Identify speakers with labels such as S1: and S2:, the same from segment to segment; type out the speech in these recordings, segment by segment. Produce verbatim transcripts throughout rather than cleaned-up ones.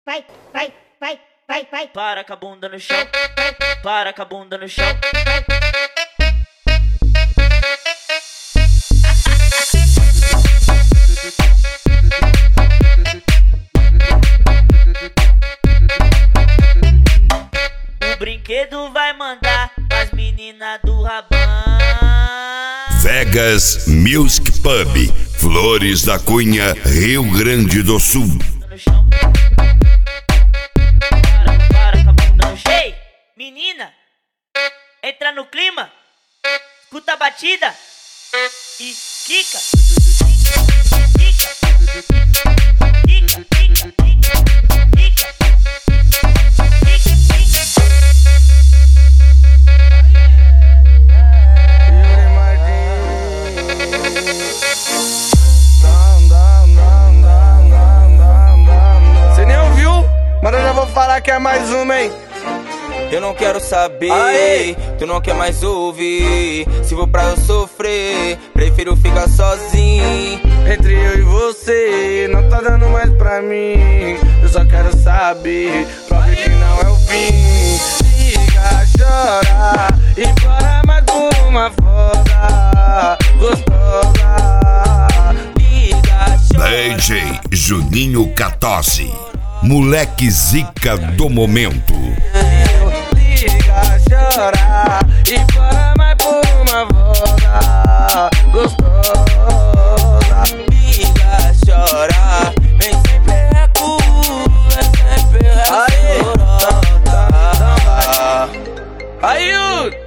S1: vai, vai, vai, vai, vai.
S2: Para com a bunda no chão, para com a bunda no chão. O brinquedo vai mandar as meninas do Rabão.
S3: Vegas Music Pub, Flores da Cunha, Rio Grande do Sul.
S2: Para, para com a bunda no chão. Ei, menina, entra no clima, escuta a batida e quica, quica, quica, quica, quica, quica.
S4: Mas eu já vou falar que é mais uma, hein?
S5: Eu não quero saber,
S4: Aê!
S5: Tu não quer mais ouvir. Se for pra eu sofrer, prefiro ficar sozinho.
S4: Entre eu e você, não tá dando mais pra mim. Eu só quero saber, prove que não é o fim. Liga, chora e bora mais uma foda gostosa. Liga, chora.
S3: D J Juninho Catossi, moleque zica do momento.
S4: Liga, chora e bora mais por uma volta gostosa.
S5: Liga, chora, vem sempre recuo, vem sempre recuo.
S4: Aí, Yuri!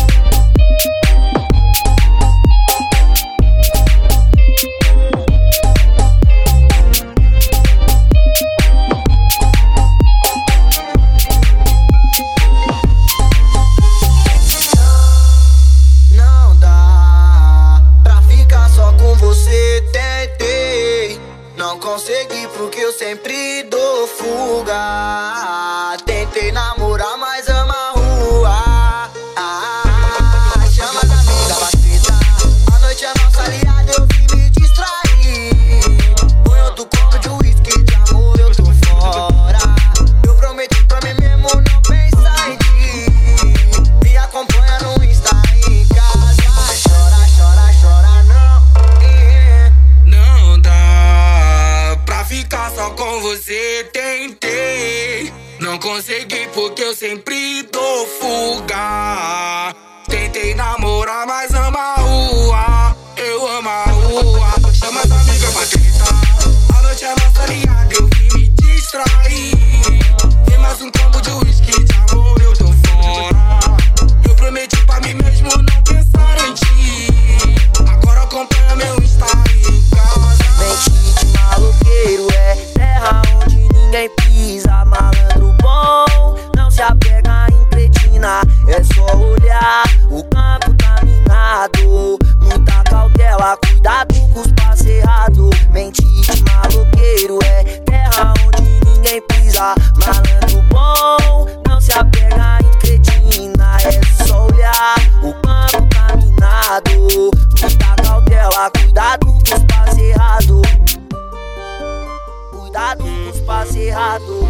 S6: Consegui porque eu sempre dou fuga. Tentei namorar, mas ama a rua. Ah, chama as amigas pra tretar. A noite é nossa aliada, eu vim me distrair. Põe outro copo de uísque, de amor, eu tô fora. Eu prometi pra mim mesmo não pensar em ti. Me acompanha no Insta em casa. Chora, chora, chora, não. Yeah.
S4: Não dá pra ficar só com você, tentei. Não consegui porque eu sempre dou fuga. Tentei namorar, mas ama a rua. Eu amo a rua. Chama as amigas pra tretar. A noite é nossa aliada, eu vim me distrair. Tem mais um copo de uísque, de amor, eu tô fora. Eu prometi pra mim mesmo não pensar em ti. Agora acompanha meu Insta em casa.
S6: Mente de maloqueiro é terra onde ninguém pisa. Malandro bom, não se apega em cretina. É só olhar, o campo tá minado. Muita cautela, cuidado com os passos errados. Mente de maloqueiro é terra onde ninguém pisa. Malandro bom, não se apega em cretina. É só olhar, o campo tá minado. Muita cautela, cuidado com os passos errados. Cuidado com os passos errados.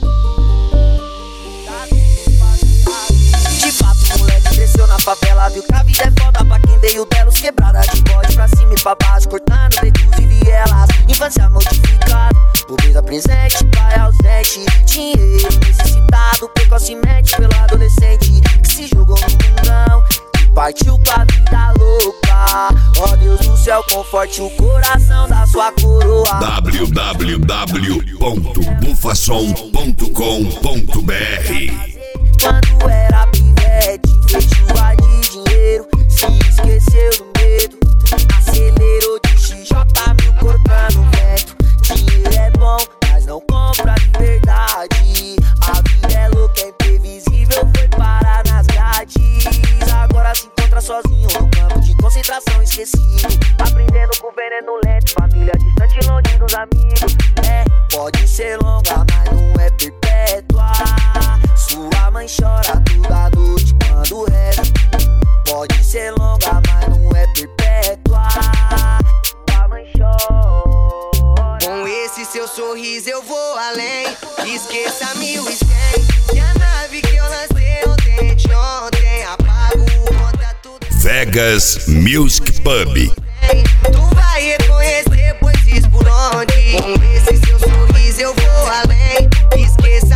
S6: De fato, moleque cresceu na favela. Viu que a vida é foda pra quem veio delos. Quebrada de bode pra cima e pra baixo, cortando becos e vielas. Infância modificada, pobreza presente, pai ausente. Dinheiro necessitado, precocemente pelo adolescente que se jogou no mundão e partiu pra vida louca. Ó Deus do céu, conforte o coração da sua coroa.
S3: w w w ponto bufasom ponto com ponto b r.
S6: Quando era pivete, feijoada de dinheiro, se esqueceu do medo, acelerou de X J mil cortando vento. Dinheiro é bom, mas não compra de verdade. A vida é louca, é imprevisível, foi parar nas grades. Agora se encontra sozinho no campo de concentração esquecido, aprendendo com veneno lento, família distante, longe dos amigos. É, pode ser longa, mas não é perpétua. Sua mãe chora toda noite quando reza. Pode ser longa, mas não é perpétua. Sua mãe chora.
S7: Com esse seu sorriso eu vou além.
S6: esqueça mil e cem. E a nave que eu lancei ontem de ontem, apago o contato.
S3: Vegas Music Pub.
S6: Tu vai reconhecer, pois fiz por onde. Com esse seu sorriso eu vou além. Esqueça